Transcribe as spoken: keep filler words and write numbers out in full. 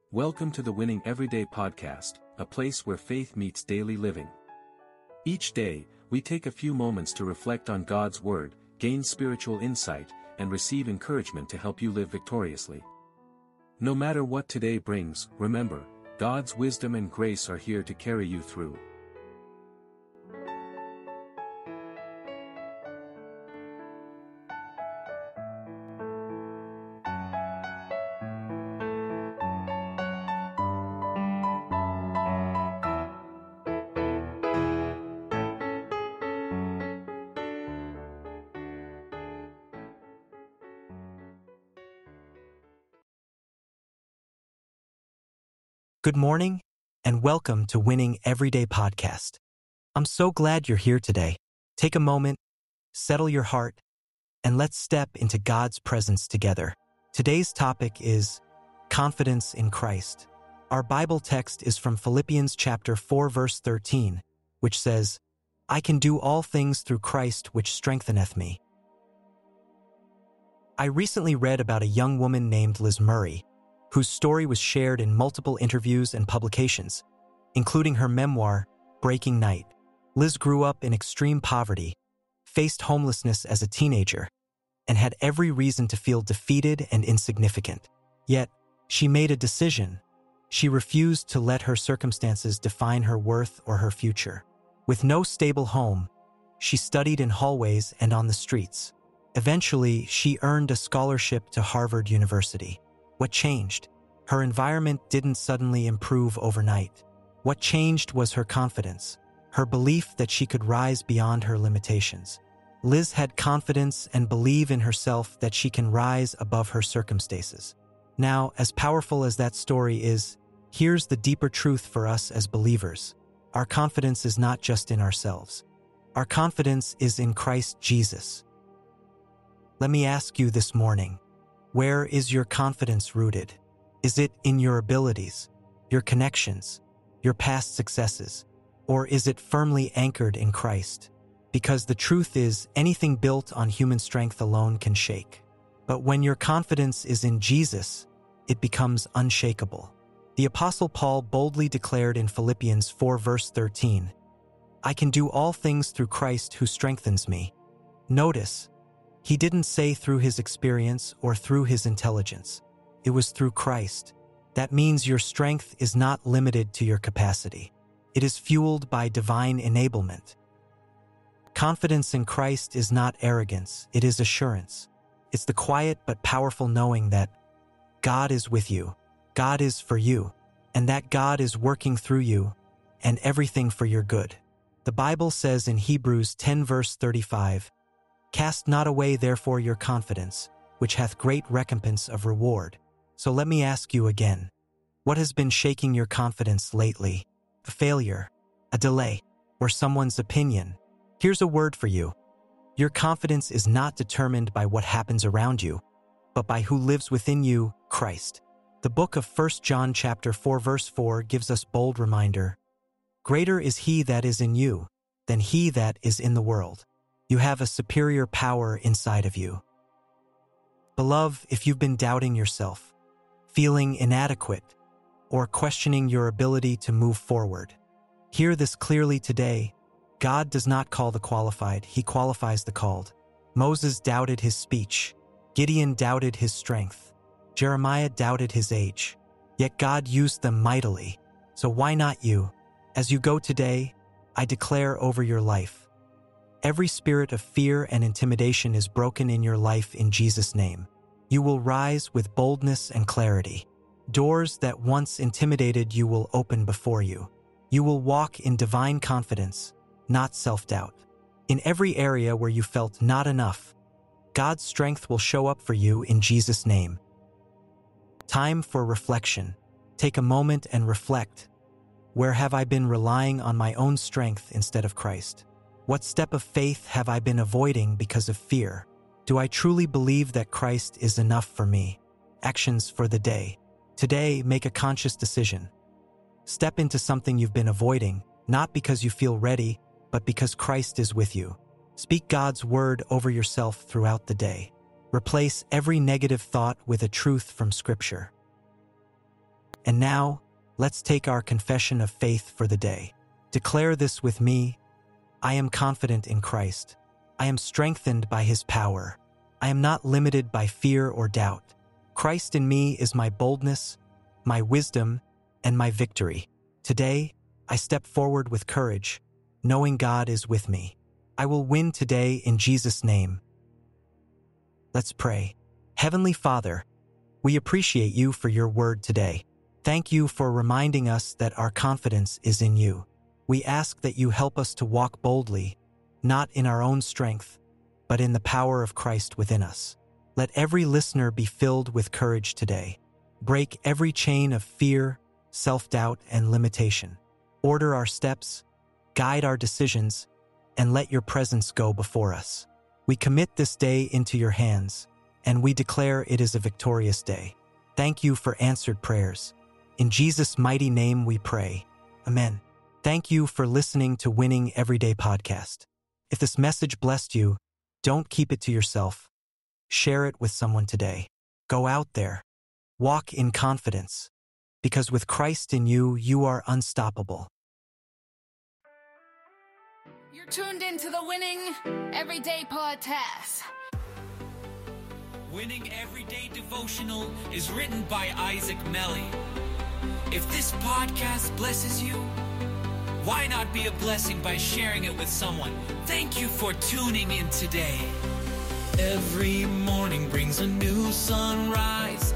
Welcome to the Winning Everyday podcast, a place where faith meets daily living. Each day, we take a few moments to reflect on God's Word, gain spiritual insight, and receive encouragement to help you live victoriously. No matter what today brings, remember, God's wisdom and grace are here to carry you through. Good morning, and welcome to Winning Everyday Podcast. I'm so glad you're here today. Take a moment, settle your heart, and let's step into God's presence together. Today's topic is confidence in Christ. Our Bible text is from Philippians chapter four, verse thirteen, which says, "I can do all things through Christ which strengtheneth me." I recently read about a young woman named Liz Murray, whose story was shared in multiple interviews and publications, including her memoir, Breaking Night. Liz grew up in extreme poverty, faced homelessness as a teenager, and had every reason to feel defeated and insignificant. Yet, she made a decision. She refused to let her circumstances define her worth or her future. With no stable home, she studied in hallways and on the streets. Eventually, she earned a scholarship to Harvard University. What changed? Her environment didn't suddenly improve overnight. What changed was her confidence, her belief that she could rise beyond her limitations. Liz had confidence and believe in herself that she can rise above her circumstances. Now, as powerful as that story is, here's the deeper truth for us as believers. Our confidence is not just in ourselves. Our confidence is in Christ Jesus. Let me ask you this morning, where is your confidence rooted? Is it in your abilities, your connections, your past successes, or is it firmly anchored in Christ? Because the truth is, anything built on human strength alone can shake. But when your confidence is in Jesus, it becomes unshakable. The Apostle Paul boldly declared in Philippians four, verse thirteen, "I can do all things through Christ who strengthens me." Notice, he didn't say through his experience or through his intelligence. It was through Christ. That means your strength is not limited to your capacity. It is fueled by divine enablement. Confidence in Christ is not arrogance, it is assurance. It's the quiet but powerful knowing that God is with you, God is for you, and that God is working through you, and everything for your good. The Bible says in Hebrews ten, verse thirty-five, "Cast not away therefore your confidence, which hath great recompense of reward." So let me ask you again, what has been shaking your confidence lately? A failure, a delay, or someone's opinion? Here's a word for you. Your confidence is not determined by what happens around you, but by who lives within you, Christ. The book of First John chapter four, verse four gives us bold reminder, "Greater is he that is in you than he that is in the world." You have a superior power inside of you. Beloved, if you've been doubting yourself, feeling inadequate, or questioning your ability to move forward, hear this clearly today. God does not call the qualified, he qualifies the called. Moses doubted his speech. Gideon doubted his strength. Jeremiah doubted his age. Yet God used them mightily. So why not you? As you go today, I declare over your life, every spirit of fear and intimidation is broken in your life in Jesus' name. You will rise with boldness and clarity. Doors that once intimidated you will open before you. You will walk in divine confidence, not self-doubt. In every area where you felt not enough, God's strength will show up for you in Jesus' name. Time for reflection. Take a moment and reflect. Where have I been relying on my own strength instead of Christ? What step of faith have I been avoiding because of fear? Do I truly believe that Christ is enough for me? Actions for the day. Today, make a conscious decision. Step into something you've been avoiding, not because you feel ready, but because Christ is with you. Speak God's word over yourself throughout the day. Replace every negative thought with a truth from Scripture. And now, let's take our confession of faith for the day. Declare this with me. I am confident in Christ. I am strengthened by his power. I am not limited by fear or doubt. Christ in me is my boldness, my wisdom, and my victory. Today, I step forward with courage, knowing God is with me. I will win today in Jesus' name. Let's pray. Heavenly Father, we appreciate you for your word today. Thank you for reminding us that our confidence is in you. We ask that you help us to walk boldly, not in our own strength, but in the power of Christ within us. Let every listener be filled with courage today. Break every chain of fear, self-doubt, and limitation. Order our steps, guide our decisions, and let your presence go before us. We commit this day into your hands, and we declare it is a victorious day. Thank you for answered prayers. In Jesus' mighty name we pray. Amen. Thank you for listening to Winning Everyday Podcast. If this message blessed you, don't keep it to yourself. Share it with someone today. Go out there. Walk in confidence. Because with Christ in you, you are unstoppable. You're tuned into the Winning Everyday Podcast. Winning Everyday Devotional is written by Isaac Melly. If this podcast blesses you, why not be a blessing by sharing it with someone? Thank you for tuning in today. Every morning brings a new sunrise.